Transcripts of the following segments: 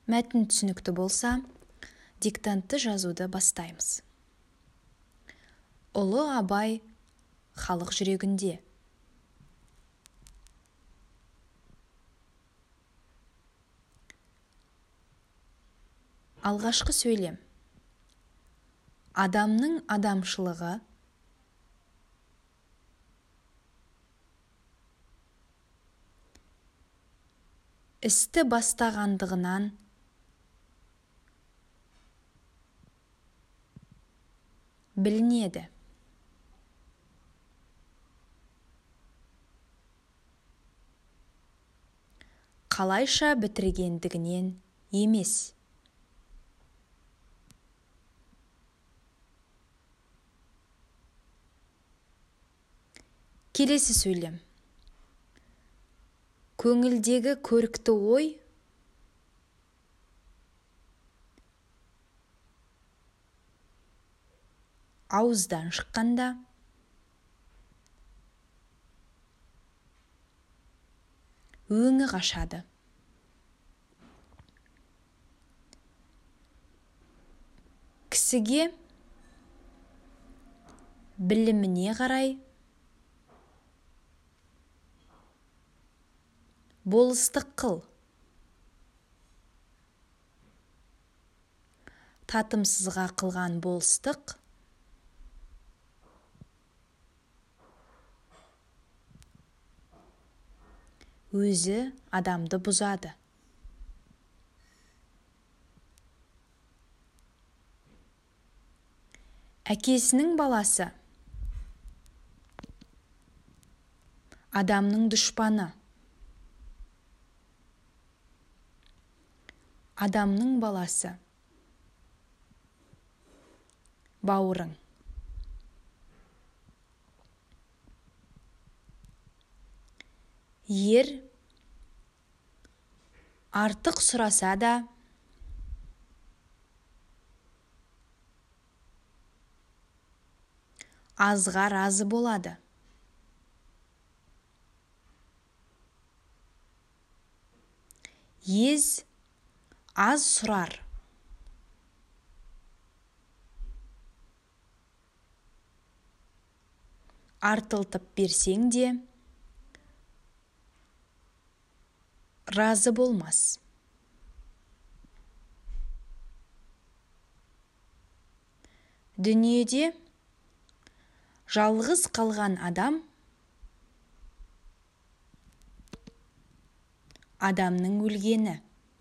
Мәтін түсінікті болса, диктантты жазуды бастаймыз. Ұлы Абай халық жүрегінде. Алғашқы сөйлем. Адамның адамшылығы істі бастағандығынан білінеді. Қалайша бітіргендігінен емес. Келесі сөйлем. Көңілдегі көрікті ой ауыздан шыққанда өңі қашады. Кісіге біліміне қарай болыстық қыл. Татымсызға қылған болыстық өзі адамды бұзады. Әкесінің баласы адамның дұшпаны. Адамның баласы бауырың. Ер артық сұраса да азға разы болады. Ез аз сұрар. Артылтып берсең де разы болмас. Дүниеде жалғыз қалған адам адамның өлгені.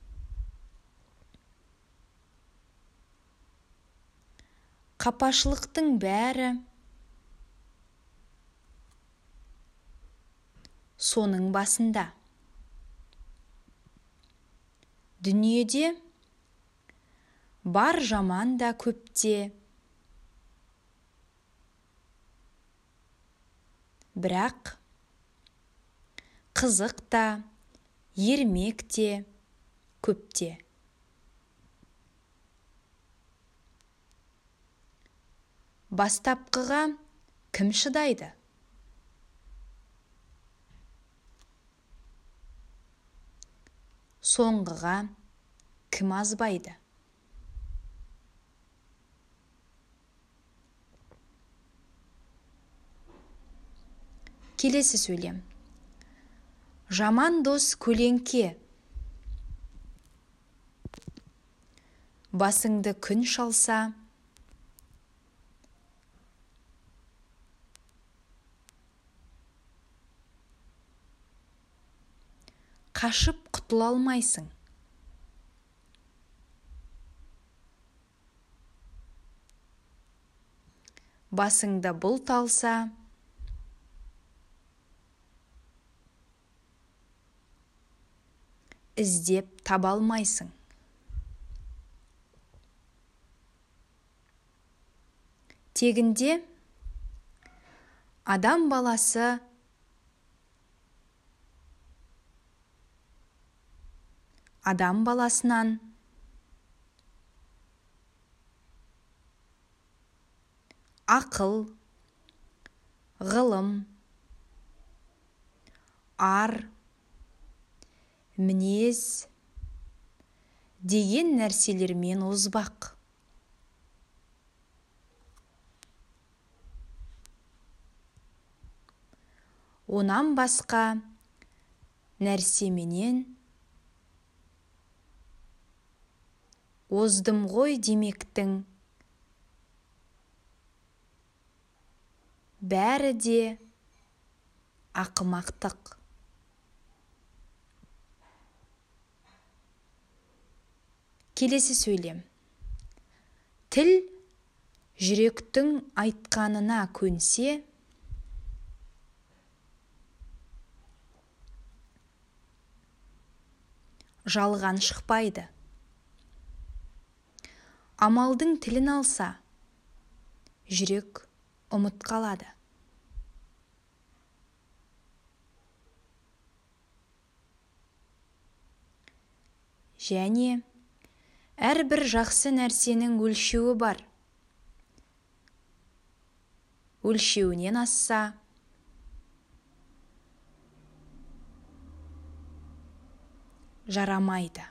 Қапашылықтың бәрі соның басында. Дүниеде бар жаман да көпте, бірақ қызық та, ермек те көпте. Бастапқыға кім шыдайды? Соңғыға кім азбайды? Келесі сөйлем. Жаман дос көлеңке. Басыңды күн шалса, қашып құтыла алмайсың. Басыңда бұлт алса, іздеп таба алмайсың. Тегінде адам баласы адам баласынан ақыл, ғылым, ар, мінез, деген нәрселермен озбақ. Онан басқа нәрсеменен оздым ғой демектің бәрі де ақымақтық. Келесі сөйлем. Тіл жүректің айтқанына көнсе, жалған шықпайды. Амалдың тілін алса, жүрек ұмыт қалады. Және әрбір жақсы нәрсенің өлшеуі бар. Өлшеуінен асса, жарамайды.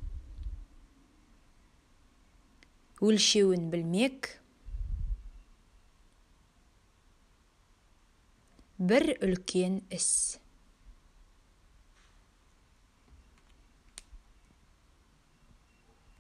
Өлшеуін білмек бір үлкен іс.